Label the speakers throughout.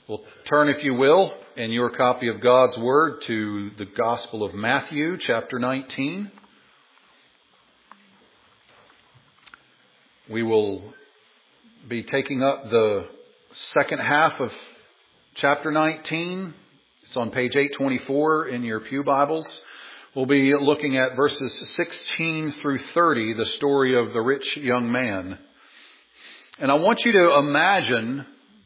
Speaker 1: Well, turn, if you will, in your copy of God's Word to the Gospel of Matthew, chapter 19. We will be taking up the second half of chapter 19. It's on page 824 in your pew Bibles. We'll be looking at verses 16 through 30, the story of the rich young man. And I want you to imagine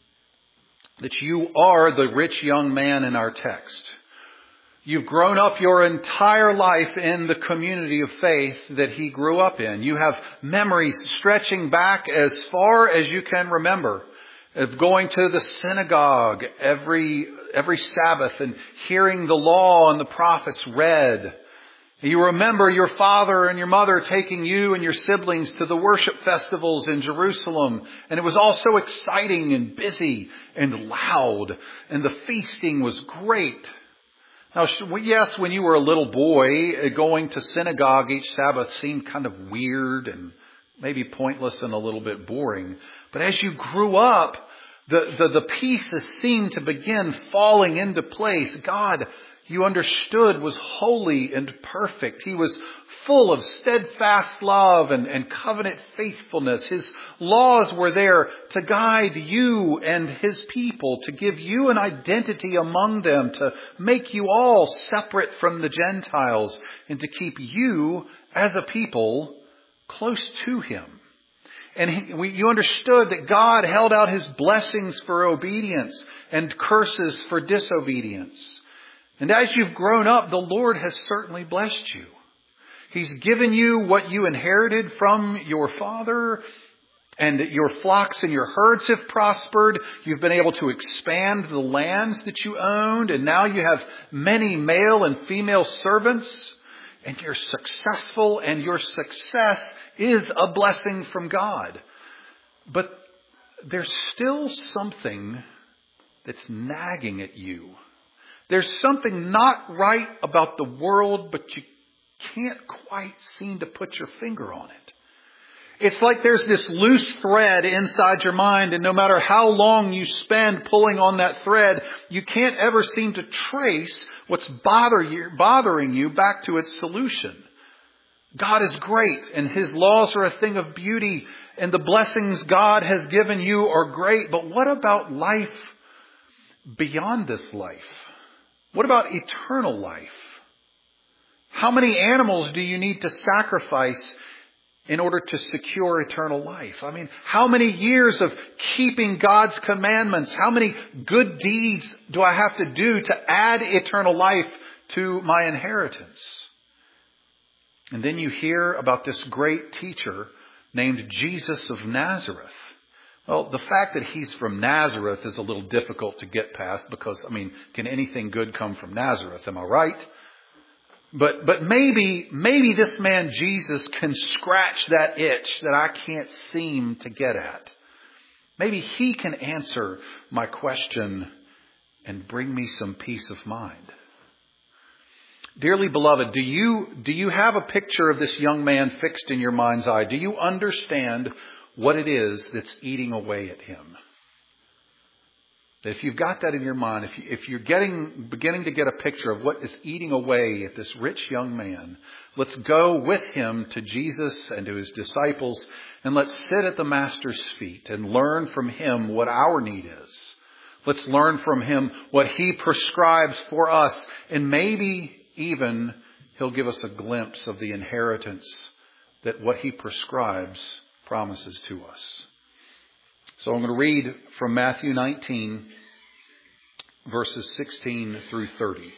Speaker 1: that you are the rich young man in our text. You've grown up your entire life in the community of faith that he grew up in. You have memories stretching back as far as you can remember of going to the synagogue every Sabbath and hearing the law and the prophets read. You remember your father and your mother taking you and your siblings to the worship festivals in Jerusalem. And it was all so exciting and busy and loud. And the feasting was great. Now, yes, when you were a little boy, going to synagogue each Sabbath seemed kind of weird and maybe pointless and a little bit boring. But as you grew up, the pieces seemed to begin falling into place. God, you understood, was holy and perfect. He was full of steadfast love and covenant faithfulness. His laws were there to guide you and His people, to give you an identity among them, to make you all separate from the Gentiles, and to keep you as a people close to Him. And you understood that God held out His blessings for obedience and curses for disobedience. And as you've grown up, the Lord has certainly blessed you. He's given you what you inherited from your father, and your flocks and your herds have prospered. You've been able to expand the lands that you owned, and now you have many male and female servants, and you're successful, and your success is a blessing from God. But there's still something that's nagging at you. There's something not right about the world, but you can't quite seem to put your finger on it. It's like there's this loose thread inside your mind, and no matter how long you spend pulling on that thread, you can't ever seem to trace what's bothering you back to its solution. God is great, and His laws are a thing of beauty, and the blessings God has given you are great. But what about life beyond this life? What about eternal life? How many animals do you need to sacrifice in order to secure eternal life? I mean, how many years of keeping God's commandments? How many good deeds do I have to do to add eternal life to my inheritance? And then you hear about this great teacher named Jesus of Nazareth. Well, the fact that he's from Nazareth is a little difficult to get past because, can anything good come from Nazareth? Am I right? But maybe this man Jesus can scratch that itch that I can't seem to get at. Maybe he can answer my question and bring me some peace of mind. Dearly beloved, do you have a picture of this young man fixed in your mind's eye? Do you understand what it is that's eating away at him? If you've got that in your mind, if you're beginning to get a picture of what is eating away at this rich young man, let's go with him to Jesus and to His disciples, and let's sit at the Master's feet and learn from Him what our need is. Let's learn from Him what He prescribes for us, and maybe even He'll give us a glimpse of the inheritance that what He prescribes promises to us. So I'm going to read from Matthew 19, verses 16 through 30.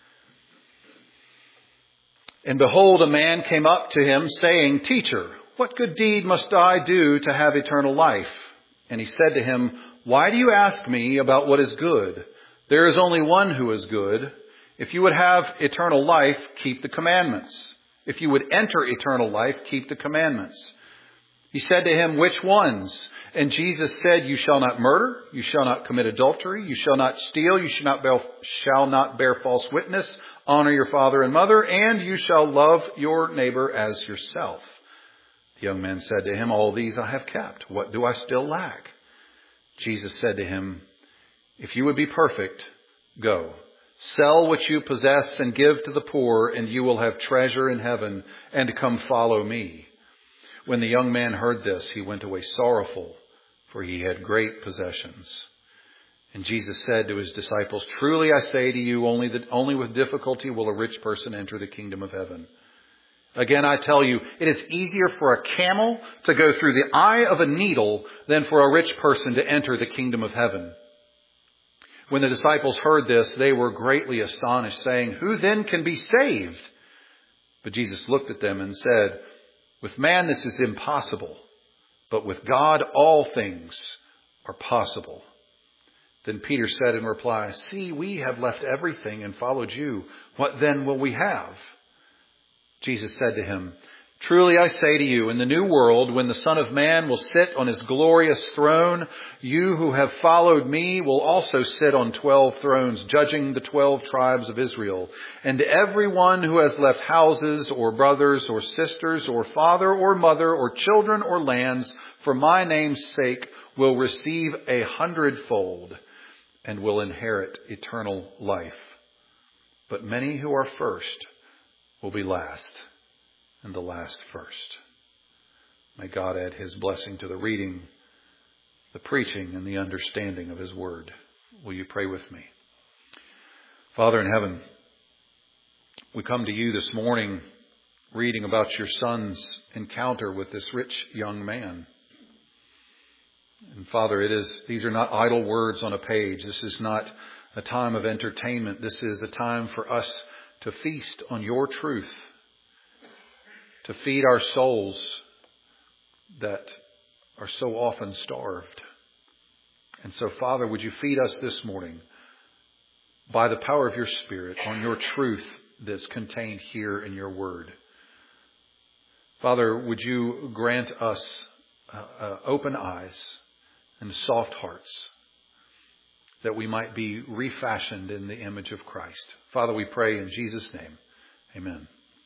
Speaker 1: And behold, a man came up to Him, saying, Teacher, what good deed must I do to have eternal life? And He said to him, Why do you ask me about what is good? There is only one who is good. If you would have eternal life, keep the commandments. If you would enter eternal life, keep the commandments. He said to him, Which ones? And Jesus said, You shall not murder, you shall not commit adultery, you shall not steal, you shall not bear false witness, honor your father and mother, and you shall love your neighbor as yourself. The young man said to him, All these I have kept. What do I still lack? Jesus said to him, If you would be perfect, go. Sell what you possess and give to the poor, and you will have treasure in heaven, and come follow me." When the young man heard this, he went away sorrowful, for he had great possessions. And Jesus said to his disciples, "Truly I say to you, only with difficulty will a rich person enter the kingdom of heaven. Again, I tell you, it is easier for a camel to go through the eye of a needle than for a rich person to enter the kingdom of heaven." When the disciples heard this, they were greatly astonished, saying, "Who then can be saved?" But Jesus looked at them and said, "With man this is impossible, but with God all things are possible." Then Peter said in reply, "See, we have left everything and followed you. What then will we have?" Jesus said to him, "Truly I say to you, in the new world, when the Son of Man will sit on his glorious throne, you who have followed me will also sit on 12 thrones, judging the 12 tribes of Israel. And everyone who has left houses or brothers or sisters or father or mother or children or lands for my name's sake will receive 100-fold and will inherit eternal life. But many who are first will be last, and the last first." May God add his blessing to the reading, the preaching, and the understanding of his word. Will you pray with me? Father in heaven, we come to you this morning reading about your Son's encounter with this rich young man. And Father, these are not idle words on a page. This is not a time of entertainment. This is a time for us to feast on your truth, to feed our souls that are so often starved. And so, Father, would you feed us this morning by the power of your Spirit on your truth that's contained here in your word. Father, would you grant us open eyes and soft hearts, that we might be refashioned in the image of Christ. Father, we pray in Jesus' name. Amen.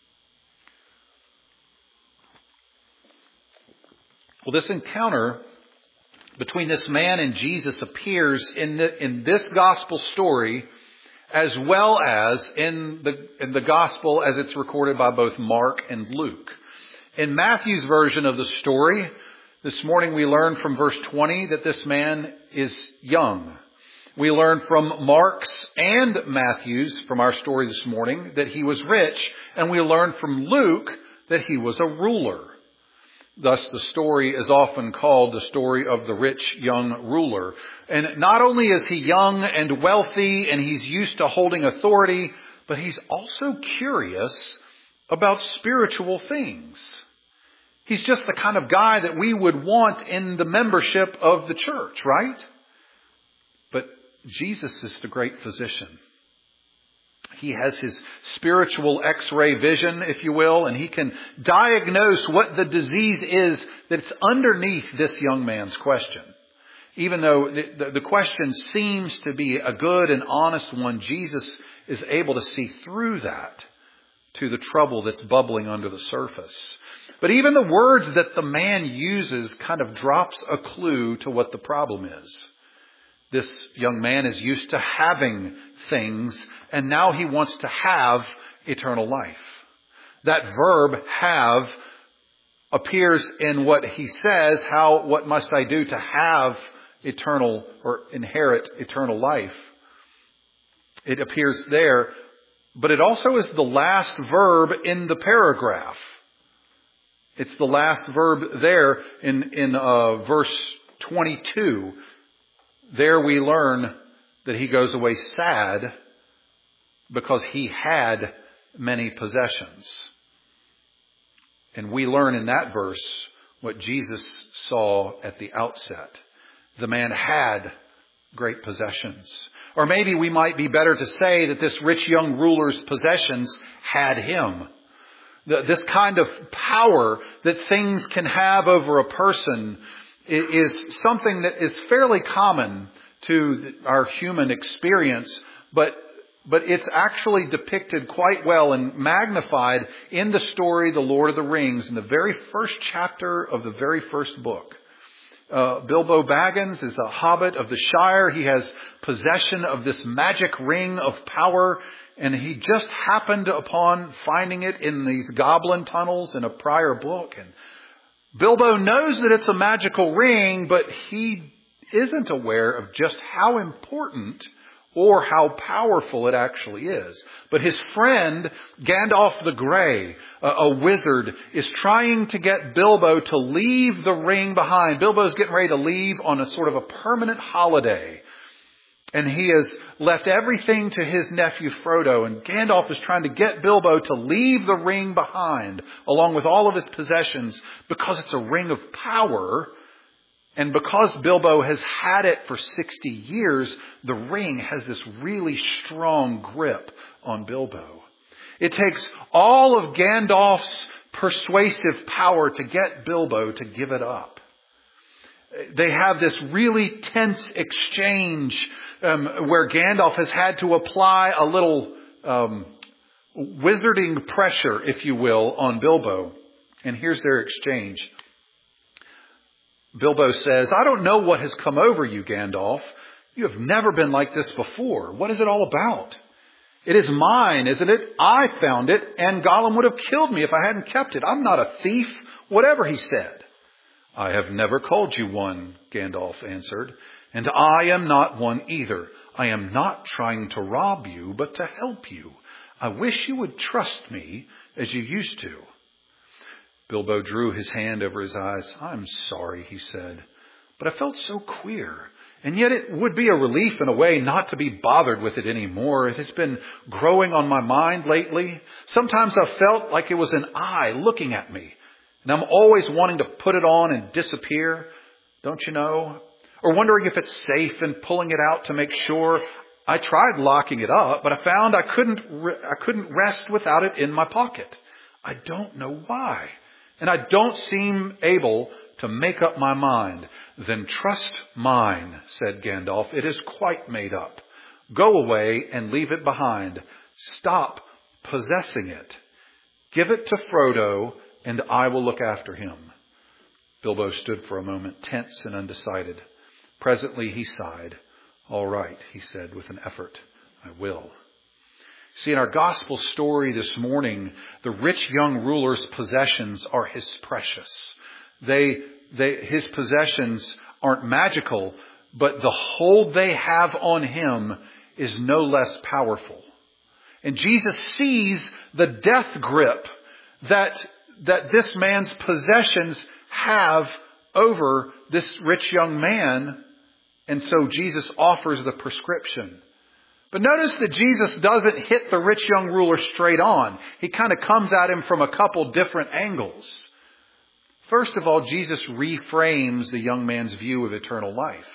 Speaker 1: Well, this encounter between this man and Jesus appears in this gospel story as well as in the gospel as it's recorded by both Mark and Luke. In Matthew's version of the story, this morning we learn from verse 20 that this man is young. We learn from Mark's and Matthew's, from our story this morning, that he was rich. And we learn from Luke that he was a ruler. Thus, the story is often called the story of the rich young ruler. And not only is he young and wealthy and he's used to holding authority, but he's also curious about spiritual things. He's just the kind of guy that we would want in the membership of the church, right? But Jesus is the great physician. He has his spiritual X-ray vision, if you will, and he can diagnose what the disease is that's underneath this young man's question. Even though the question seems to be a good and honest one, Jesus is able to see through that to the trouble that's bubbling under the surface. But even the words that the man uses kind of drops a clue to what the problem is. This young man is used to having things, and now he wants to have eternal life. That verb, have, appears in what he says, what must I do to have eternal or inherit eternal life? It appears there, but it also is the last verb in the paragraph. It's the last verb there in verse 22. There we learn that he goes away sad because he had many possessions. And we learn in that verse what Jesus saw at the outset. The man had great possessions. Or maybe we might be better to say that this rich young ruler's possessions had him. This kind of power that things can have over a person is something that is fairly common to our human experience, but it's actually depicted quite well and magnified in the story The Lord of the Rings in the very first chapter of the very first book. Bilbo Baggins is a hobbit of the Shire. He has possession of this magic ring of power, and he just happened upon finding it in these goblin tunnels in a prior book. And Bilbo knows that it's a magical ring, but he isn't aware of just how important or how powerful it actually is. But his friend, Gandalf the Grey, a wizard, is trying to get Bilbo to leave the ring behind. Bilbo's getting ready to leave on a sort of a permanent holiday. And he has left everything to his nephew Frodo. And Gandalf is trying to get Bilbo to leave the ring behind, along with all of his possessions, because it's a ring of power. And because Bilbo has had it for 60 years, the ring has this really strong grip on Bilbo. It takes all of Gandalf's persuasive power to get Bilbo to give it up. They have this really tense exchange where Gandalf has had to apply a little wizarding pressure, if you will, on Bilbo. And here's their exchange. Bilbo says, "I don't know what has come over you, Gandalf. You have never been like this before. What is it all about? It is mine, isn't it? I found it, and Gollum would have killed me if I hadn't kept it. I'm not a thief," whatever he said. "I have never called you one," Gandalf answered, "and I am not one either. I am not trying to rob you, but to help you. I wish you would trust me as you used to." Bilbo drew his hand over his eyes. "I'm sorry," he said, "but I felt so queer. And yet it would be a relief in a way not to be bothered with it anymore. It has been growing on my mind lately. Sometimes I've felt like it was an eye looking at me. And I'm always wanting to put it on and disappear, don't you know? Or wondering if it's safe and pulling it out to make sure. I tried locking it up, but I found I couldn't rest without it in my pocket. I don't know why. And I don't seem able to make up my mind." "Then trust mine," said Gandalf. "It is quite made up. Go away and leave it behind. Stop possessing it. Give it to Frodo, and I will look after him." Bilbo stood for a moment, tense and undecided. Presently he sighed. "All right," he said with an effort. "I will." See, in our gospel story this morning, the rich young ruler's possessions are his precious. His possessions aren't magical, but the hold they have on him is no less powerful. And Jesus sees the death grip that this man's possessions have over this rich young man. And so Jesus offers the prescription. But notice that Jesus doesn't hit the rich young ruler straight on. He kind of comes at him from a couple different angles. First of all, Jesus reframes the young man's view of eternal life.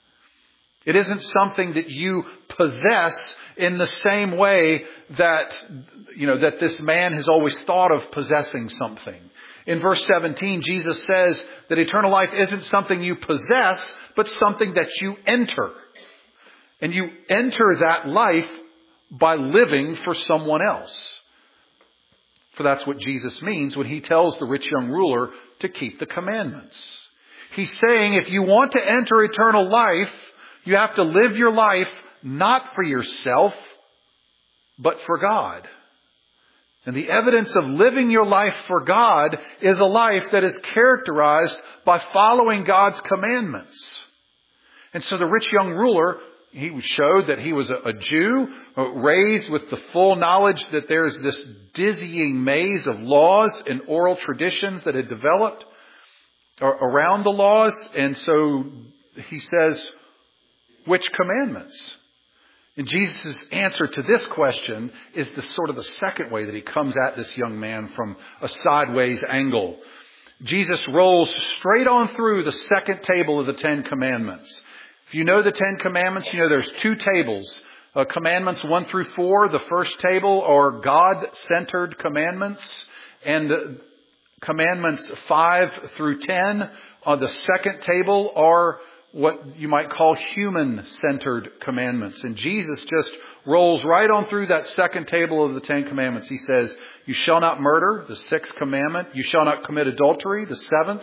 Speaker 1: It isn't something that you possess in the same way that this man has always thought of possessing something. In verse 17, Jesus says that eternal life isn't something you possess, but something that you enter. And you enter that life by living for someone else. For that's what Jesus means when he tells the rich young ruler to keep the commandments. He's saying if you want to enter eternal life, you have to live your life not for yourself, but for God. And the evidence of living your life for God is a life that is characterized by following God's commandments. And so the rich young ruler, he showed that he was a Jew, raised with the full knowledge that there's this dizzying maze of laws and oral traditions that had developed around the laws. And so he says, which commandments? And Jesus' answer to this question is the sort of the second way that he comes at this young man from a sideways angle. Jesus rolls straight on through the second table of the Ten Commandments. If you know the Ten Commandments, you know there's two tables. Commandments 1 through 4, the first table are God-centered commandments. And commandments 5 through 10 on the second table are what you might call human-centered commandments. And Jesus just rolls right on through that second table of the Ten Commandments. He says, you shall not murder, the 6th commandment. You shall not commit adultery, the 7th.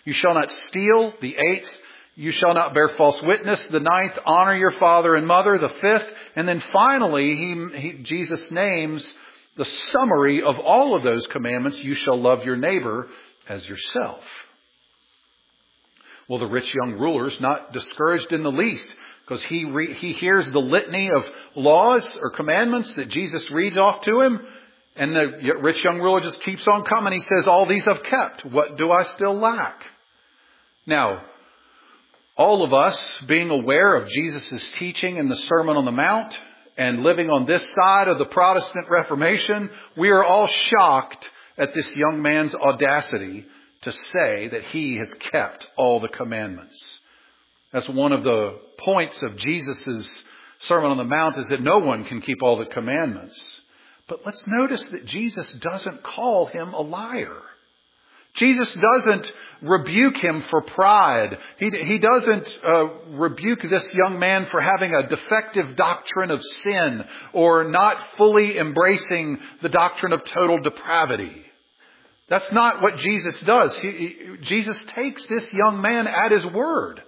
Speaker 1: You shall not steal. The 8th, you shall not bear false witness. The 9th, honor your father and mother. The 5th, and then finally, Jesus names the summary of all of those commandments. You shall love your neighbor as yourself. Well, the rich young ruler's not discouraged in the least, because he hears the litany of laws or commandments that Jesus reads off to him. And the rich young ruler just keeps on coming. He says, all these I've kept. What do I still lack? Now, all of us, being aware of Jesus' teaching in the Sermon on the Mount and living on this side of the Protestant Reformation, we are all shocked at this young man's audacity to say that he has kept all the commandments. That's one of the points of Jesus' Sermon on the Mount, is that no one can keep all the commandments. But let's notice that Jesus doesn't call him a liar. Jesus doesn't rebuke him for pride. He doesn't rebuke this young man for having a defective doctrine of sin or not fully embracing the doctrine of total depravity. That's not what Jesus does. Jesus takes this young man at his word.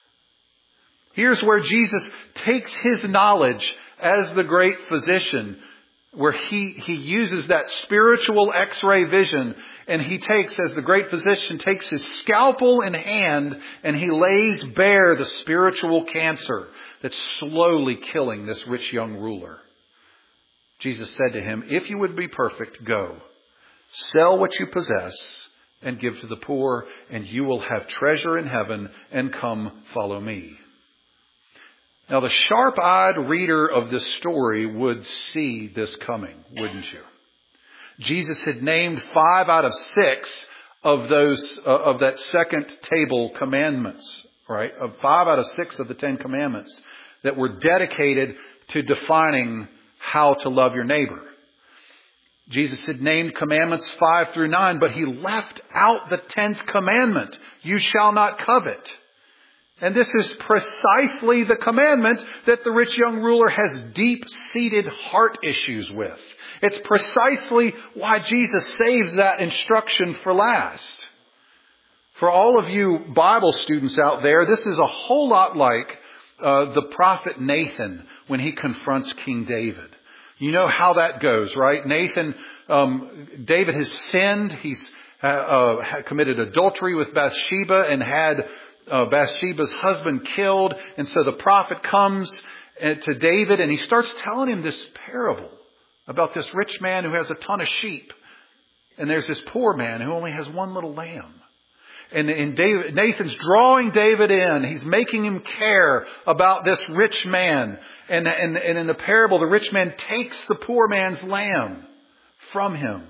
Speaker 1: Here's where Jesus takes his knowledge as the great physician, where he uses that spiritual x-ray vision, and he takes, as the great physician, takes his scalpel in hand and he lays bare the spiritual cancer that's slowly killing this rich young ruler. Jesus said to him, if you would be perfect, go, sell what you possess and give to the poor, and you will have treasure in heaven, and come follow me. Now, the sharp-eyed reader of this story would see this coming, wouldn't you? Jesus had named 5 out of 6 of those, of that second table commandments, right? Of 5 out of 6 of the 10 commandments that were dedicated to defining how to love your neighbor. Jesus had named commandments 5 through 9, but he left out the 10th commandment. You shall not covet. And this is precisely the commandment that the rich young ruler has deep-seated heart issues with. It's precisely why Jesus saves that instruction for last. For all of you Bible students out there, this is a whole lot like the prophet Nathan when he confronts King David. You know how that goes, right? David has sinned. He's committed adultery with Bathsheba and had Bathsheba's husband killed. And so the prophet comes to David and he starts telling him this parable about this rich man who has a ton of sheep. And there's this poor man who only has one little lamb. And Nathan's drawing David in. He's making him care about this rich man. And in the parable, the rich man takes the poor man's lamb from him.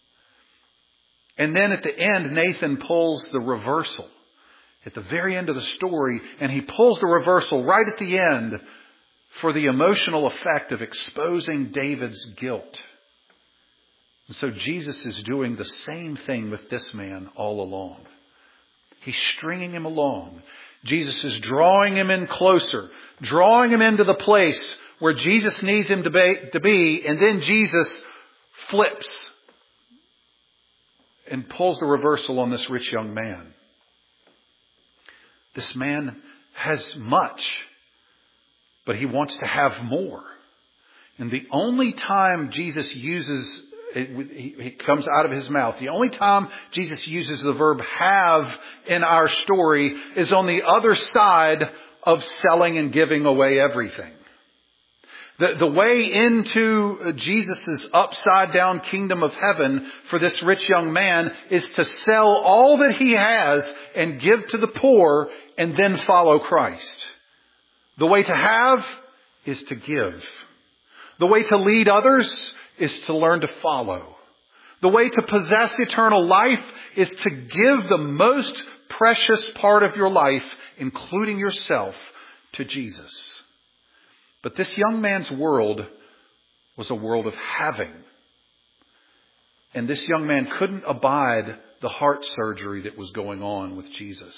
Speaker 1: And then at the end, Nathan pulls the reversal at the very end of the story, and he pulls the reversal right at the end for the emotional effect of exposing David's guilt. And so Jesus is doing the same thing with this man all along. He's stringing him along. Jesus is drawing him in closer, drawing him into the place where Jesus needs him to be, and then Jesus flips and pulls the reversal on this rich young man. This man has much, but he wants to have more. And the only time Jesus uses, it comes out of his mouth, the only time Jesus uses the verb have in our story is on the other side of selling and giving away everything. The way into Jesus' upside down kingdom of heaven for this rich young man is to sell all that he has and give to the poor and then follow Christ. The way to have is to give. The way to lead others is to learn to follow. The way to possess eternal life is to give the most precious part of your life, including yourself, to Jesus. But this young man's world was a world of having. And this young man couldn't abide the heart surgery that was going on with Jesus.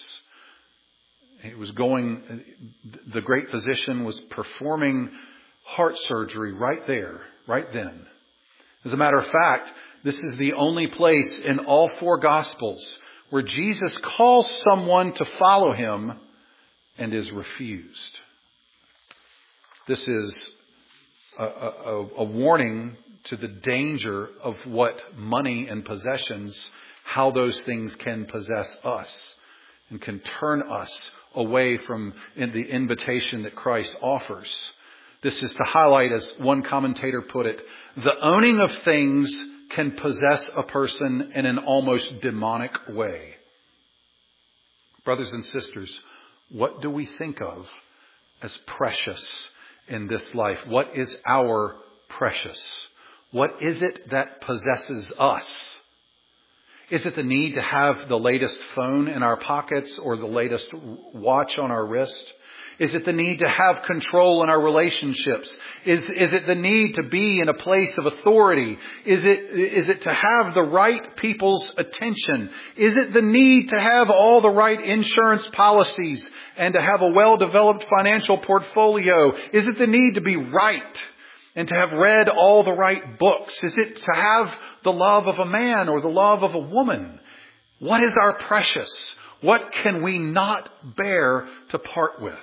Speaker 1: The great physician was performing heart surgery right there, right then. As a matter of fact, this is the only place in all 4 Gospels where Jesus calls someone to follow him and is refused. This is a warning to the danger of what money and possessions, how those things can possess us and can turn us away from the invitation that Christ offers. This is to highlight, as one commentator put it, the owning of things can possess a person in an almost demonic way. Brothers and sisters, what do we think of as precious in this life? What is our precious? What is it that possesses us? Is it the need to have the latest phone in our pockets or the latest watch on our wrist? Is it the need to have control in our relationships? Is it the need to be in a place of authority? Is it to have the right people's attention? Is it the need to have all the right insurance policies and to have a well-developed financial portfolio? Is it the need to be right and to have read all the right books? Is it to have the love of a man or the love of a woman? What is our precious? What can we not bear to part with?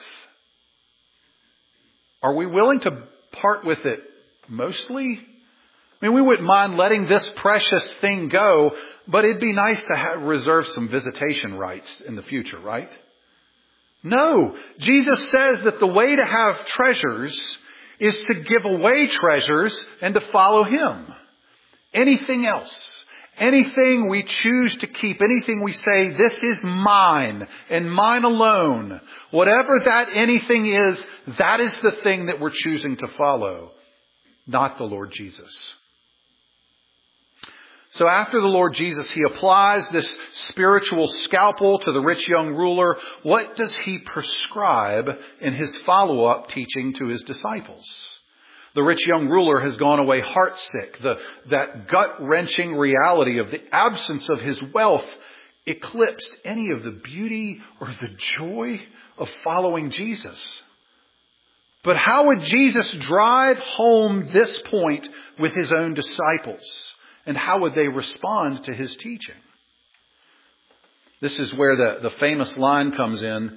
Speaker 1: Are we willing to part with it mostly? I mean, we wouldn't mind letting this precious thing go, but it'd be nice to reserve some visitation rights in the future, right? No. Jesus says that the way to have treasures is to give away treasures and to follow him. Anything else, anything we choose to keep, anything we say, this is mine and mine alone, whatever that anything is, that is the thing that we're choosing to follow, not the Lord Jesus. So after the Lord Jesus, he applies this spiritual scalpel to the rich young ruler. What does he prescribe in his follow-up teaching to his disciples? The rich young ruler has gone away heartsick. That gut-wrenching reality of the absence of his wealth eclipsed any of the beauty or the joy of following Jesus. But how would Jesus drive home this point with his own disciples? And how would they respond to his teaching? This is where the famous line comes in.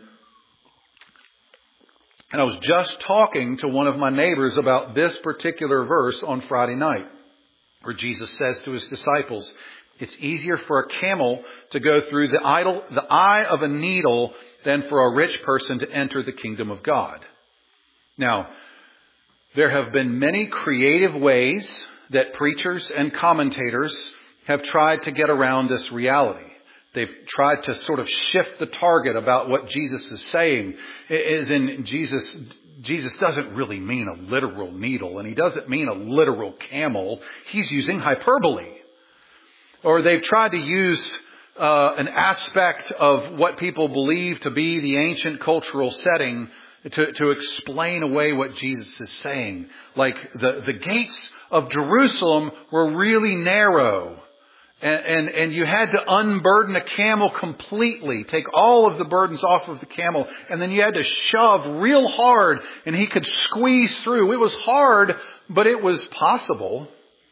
Speaker 1: And I was just talking to one of my neighbors about this particular verse on Friday night, where Jesus says to his disciples, it's easier for a camel to go through the eye of a needle than for a rich person to enter the kingdom of God. Now, there have been many creative ways that preachers and commentators have tried to get around this reality. They've tried to sort of shift the target about what Jesus is saying. Is in Jesus doesn't really mean a literal needle, and he doesn't mean a literal camel. He's using hyperbole. Or they've tried to use an aspect of what people believe to be the ancient cultural setting to explain away what Jesus is saying. Like the gates of Jerusalem were really narrow. And you had to unburden a camel completely, take all of the burdens off of the camel, and then you had to shove real hard and he could squeeze through. It was hard, but it was possible.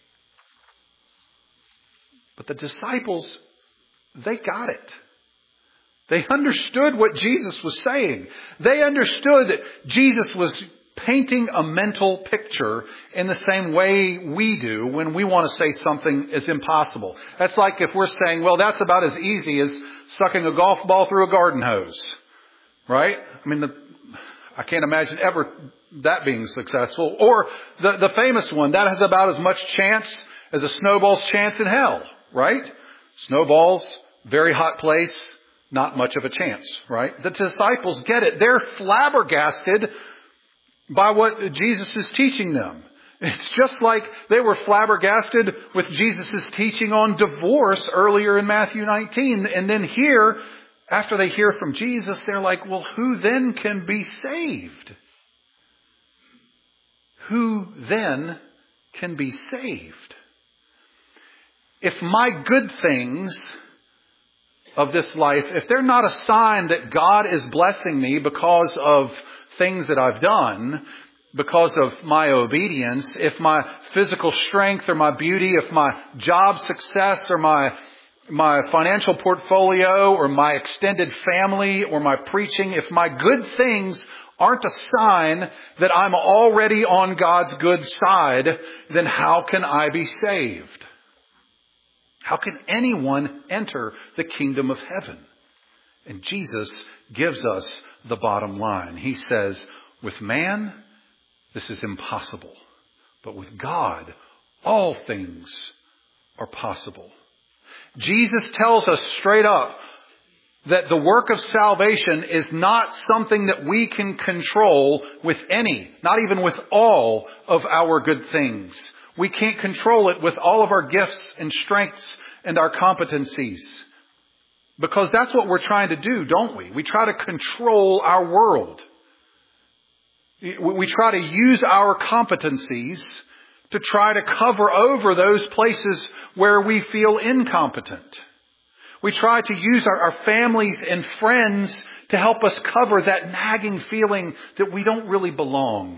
Speaker 1: But the disciples, they got it. They understood what Jesus was saying. They understood that Jesus was painting a mental picture in the same way we do when we want to say something is impossible. That's like if we're saying, well, that's about as easy as sucking a golf ball through a garden hose. Right? I mean, I can't imagine ever that being successful. Or the famous one, that has about as much chance as a snowball's chance in hell. Right? Snowballs, very hot place, not much of a chance. Right? The disciples get it. They're flabbergasted by what Jesus is teaching them. It's just like they were flabbergasted with Jesus' teaching on divorce earlier in Matthew 19. And then here, after they hear from Jesus, they're like, well, who then can be saved? Who then can be saved? If my good things of this life, if they're not a sign that God is blessing me because of things that I've done, because of my obedience, if my physical strength or my beauty, if my job success or my my financial portfolio or my extended family or my preaching, if my good things aren't a sign that I'm already on God's good side, then how can I be saved? How can anyone enter the kingdom of heaven? And Jesus gives us the bottom line. He says, with man, this is impossible. But with God, all things are possible. Jesus tells us straight up that the work of salvation is not something that we can control with any, not even with all of our good things. We can't control it with all of our gifts and strengths and our competencies. Because that's what we're trying to do, don't we? We try to control our world. We try to use our competencies to try to cover over those places where we feel incompetent. We try to use our families and friends to help us cover that nagging feeling that we don't really belong.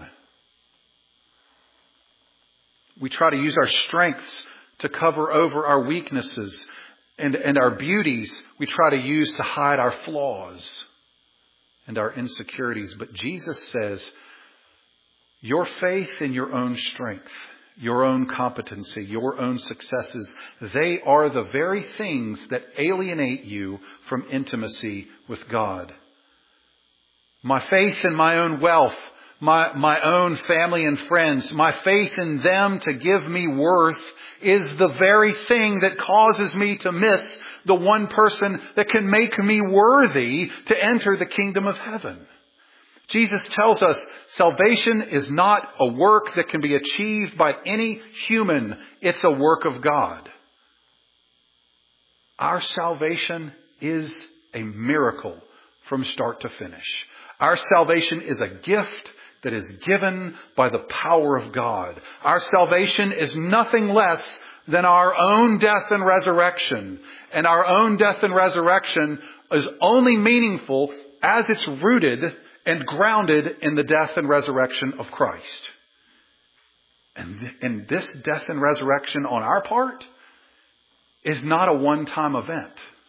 Speaker 1: We try to use our strengths to cover over our weaknesses, and our beauties we try to use to hide our flaws and our insecurities. But Jesus says, your faith in your own strength, your own competency, your own successes, they are the very things that alienate you from intimacy with God. My faith in my own wealth, my own family and friends, my faith in them to give me worth is the very thing that causes me to miss the one person that can make me worthy to enter the kingdom of heaven. Jesus tells us salvation is not a work that can be achieved by any human. It's a work of God. Our salvation is a miracle from start to finish. Our salvation is a gift that is given by the power of God. Our salvation is nothing less than our own death and resurrection. And our own death and resurrection is only meaningful as it's rooted and grounded in the death and resurrection of Christ. And this death and resurrection on our part is not a one-time event.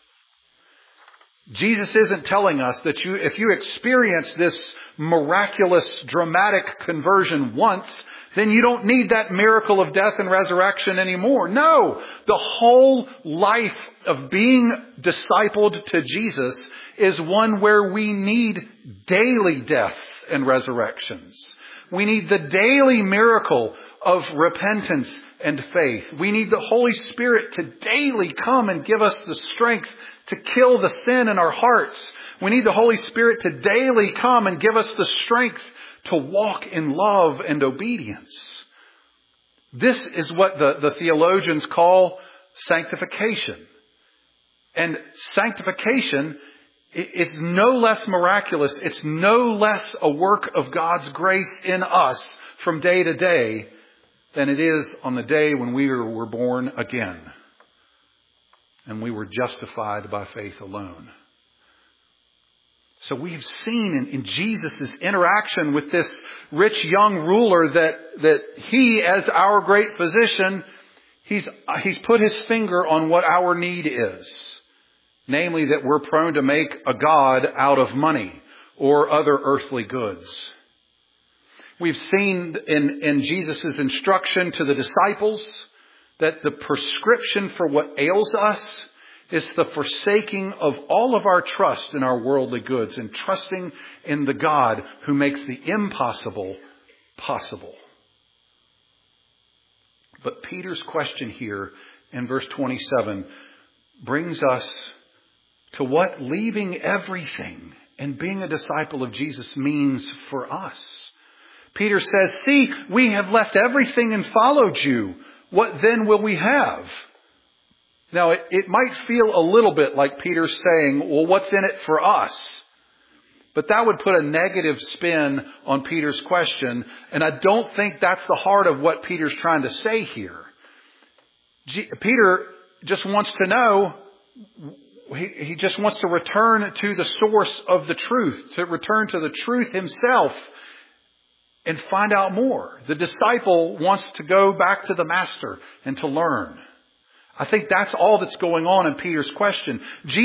Speaker 1: Jesus isn't telling us that if you experience this miraculous, dramatic conversion once, then you don't need that miracle of death and resurrection anymore. No, the whole life of being discipled to Jesus is one where we need daily deaths and resurrections. We need the daily miracle of repentance and faith. We need the Holy Spirit to daily come and give us the strength to kill the sin in our hearts. We need the Holy Spirit to daily come and give us the strength to walk in love and obedience. This is what the theologians call sanctification. And sanctification is no less miraculous. It's no less a work of God's grace in us from day to day than it is on the day when we were born again and we were justified by faith alone. So we've seen in Jesus' interaction with this rich young ruler that he, as our great physician, he's put his finger on what our need is. Namely, that we're prone to make a God out of money or other earthly goods. We've seen in Jesus' instruction to the disciples that the prescription for what ails us is the forsaking of all of our trust in our worldly goods and trusting in the God who makes the impossible possible. But Peter's question here in verse 27 brings us to what leaving everything and being a disciple of Jesus means for us. Peter says, see, we have left everything and followed you. What then will we have? Now, it might feel a little bit like Peter's saying, well, what's in it for us? But that would put a negative spin on Peter's question. And I don't think that's the heart of what Peter's trying to say here. Peter just wants to know, he just wants to return to the source of the truth, to return to the truth himself and find out more. The disciple wants to go back to the master and to learn. I think that's all that's going on in Peter's question.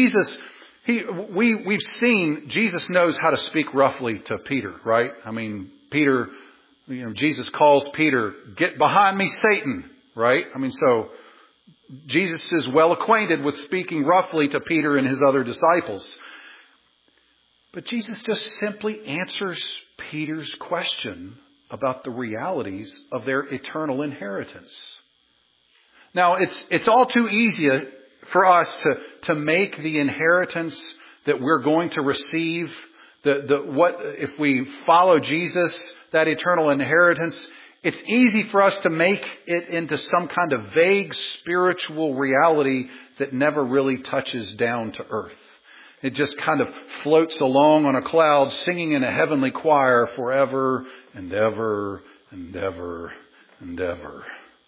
Speaker 1: We've seen Jesus knows how to speak roughly to Peter, right? I mean, Peter, Jesus calls Peter, "Get behind me, Satan," right? I mean, so Jesus is well acquainted with speaking roughly to Peter and his other disciples. But Jesus just simply answers Peter's question about the realities of their eternal inheritance. Now, it's all too easy for us to make the inheritance that we're going to receive, what if we follow Jesus, that eternal inheritance. It's easy for us to make it into some kind of vague spiritual reality that never really touches down to earth. It just kind of floats along on a cloud, singing in a heavenly choir forever and ever and ever and ever.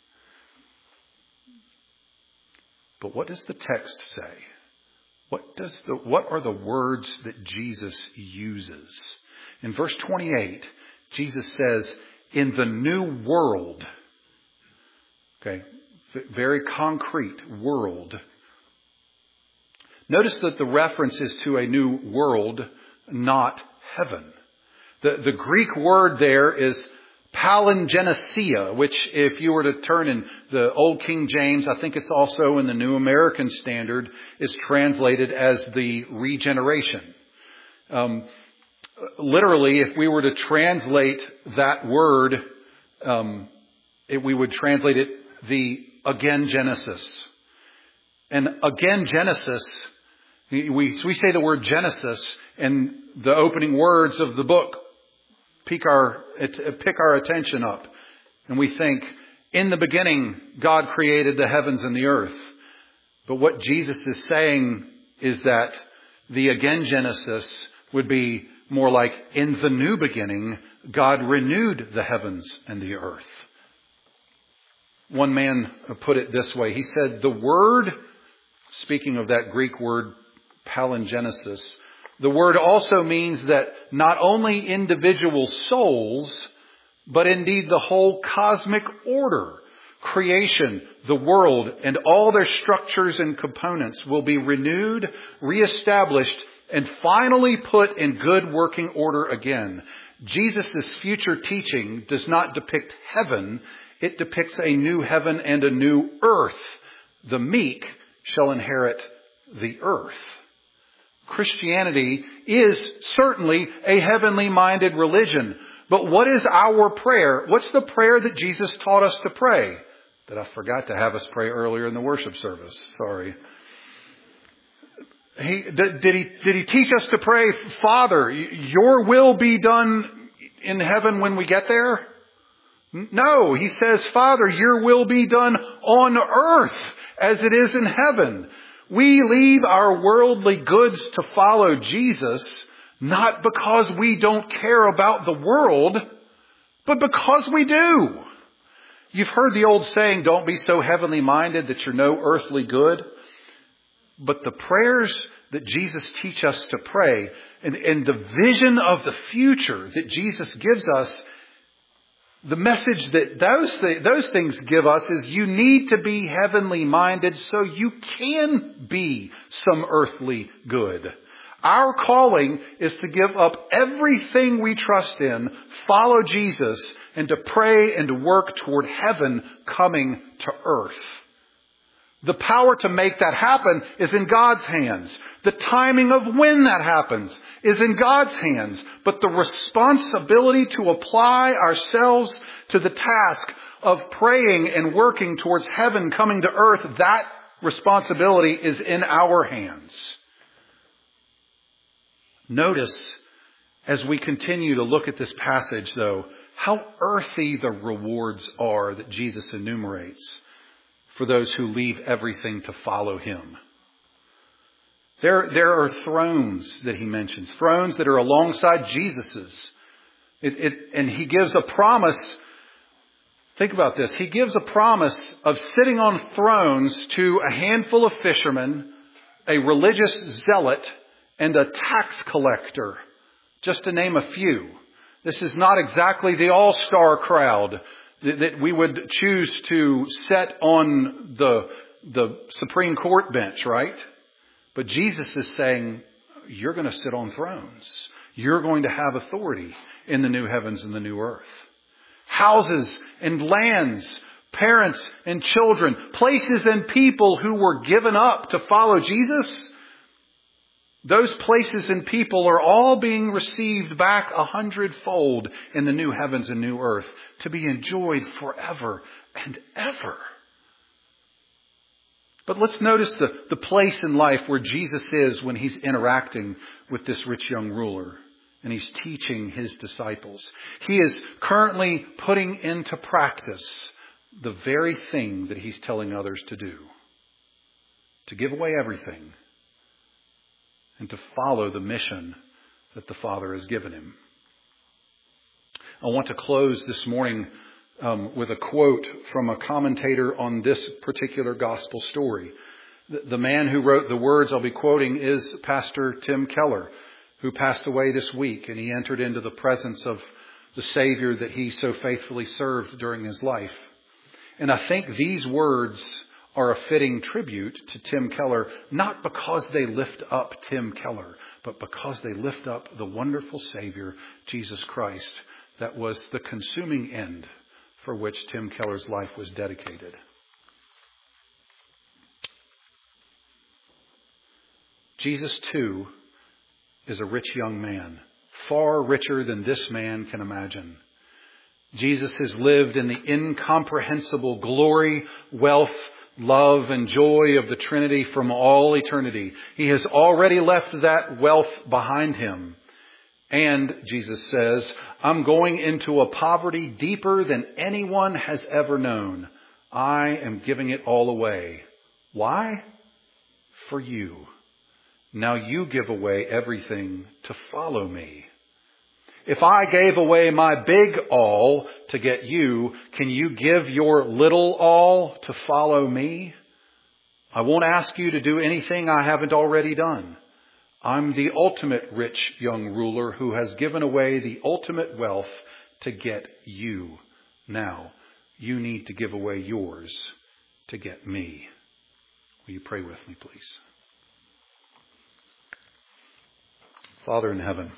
Speaker 1: But what does the text say? What are the words that Jesus uses? In verse 28, Jesus says, "In the new world," okay, very concrete world. Notice that the reference is to a new world, not heaven. The Greek word there is palingenesia, which if you were to turn in the Old King James, I think it's also in the New American Standard, is translated as the regeneration. Literally, if we were to translate that word, we would translate it the again Genesis. And again Genesis, we say the word Genesis, and the opening words of the book pick our attention up. And we think, in the beginning, God created the heavens and the earth. But what Jesus is saying is that the again Genesis would be more like, in the new beginning, God renewed the heavens and the earth. One man put it this way. He said, the word, speaking of that Greek word, palingenesis, the word also means that not only individual souls, but indeed the whole cosmic order, creation, the world, and all their structures and components will be renewed, reestablished, and finally put in good working order again. Jesus' future teaching does not depict heaven. It depicts a new heaven and a new earth. The meek shall inherit the earth. Christianity is certainly a heavenly minded religion. But what is our prayer? What's the prayer that Jesus taught us to pray? That I forgot to have us pray earlier in the worship service. Sorry. Did he teach us to pray, Father, your will be done in heaven when we get there? No, he says, Father, your will be done on earth as it is in heaven. We leave our worldly goods to follow Jesus, not because we don't care about the world, but because we do. You've heard the old saying, don't be so heavenly minded that you're no earthly good. But the prayers that Jesus teaches us to pray and the vision of the future that Jesus gives us, the message that those things give us is you need to be heavenly minded so you can be some earthly good. Our calling is to give up everything we trust in, follow Jesus, and to pray and to work toward heaven coming to earth. The power to make that happen is in God's hands. The timing of when that happens is in God's hands. But the responsibility to apply ourselves to the task of praying and working towards heaven coming to earth, that responsibility is in our hands. Notice, as we continue to look at this passage, though, how earthy the rewards are that Jesus enumerates for those who leave everything to follow him. There are thrones that he mentions, thrones that are alongside Jesus's. And he gives a promise. Think about this. He gives a promise of sitting on thrones to a handful of fishermen, a religious zealot, and a tax collector, just to name a few. This is not exactly the all-star crowd that we would choose to set on the the Supreme Court bench, right? But Jesus is saying, you're going to sit on thrones. You're going to have authority in the new heavens and the new earth. Houses and lands, parents and children, places and people who were given up to follow Jesus, those places and people are all being received back 100-fold in the new heavens and new earth to be enjoyed forever and ever. But let's notice the place in life where Jesus is when he's interacting with this rich young ruler and he's teaching his disciples. He is currently putting into practice the very thing that he's telling others to do. To give away everything and to follow the mission that the Father has given him. I want to close this morning with a quote from a commentator on this particular gospel story. The man who wrote the words I'll be quoting is Pastor Tim Keller, who passed away this week, and he entered into the presence of the Savior that he so faithfully served during his life. And I think these words are a fitting tribute to Tim Keller, not because they lift up Tim Keller, but because they lift up the wonderful Savior, Jesus Christ, that was the consuming end for which Tim Keller's life was dedicated. Jesus, too, is a rich young man, far richer than this man can imagine. Jesus has lived in the incomprehensible glory, wealth, love, and joy of the Trinity from all eternity. He has already left that wealth behind him. And, Jesus says, I'm going into a poverty deeper than anyone has ever known. I am giving it all away. Why? For you. Now you give away everything to follow me. If I gave away my big all to get you, can you give your little all to follow me? I won't ask you to do anything I haven't already done. I'm the ultimate rich young ruler who has given away the ultimate wealth to get you. Now, you need to give away yours to get me. Will you pray with me, please? Father in heaven,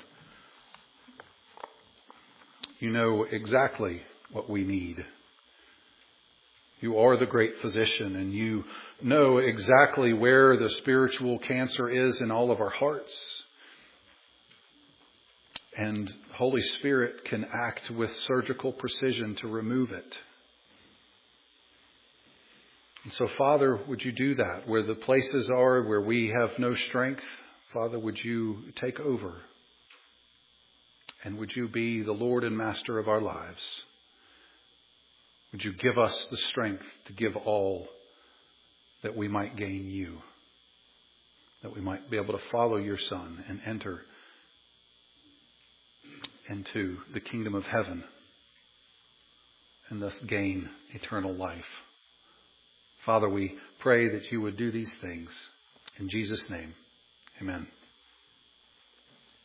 Speaker 1: you know exactly what we need. You are the great physician, and you know exactly where the spiritual cancer is in all of our hearts. And Holy Spirit can act with surgical precision to remove it. And so, Father, would you do that? Where the places are where we have no strength, Father, would you take over? And would you be the Lord and Master of our lives? Would you give us the strength to give all that we might gain you, that we might be able to follow your Son and enter into the kingdom of heaven and thus gain eternal life. Father, we pray that you would do these things. In Jesus' name, amen.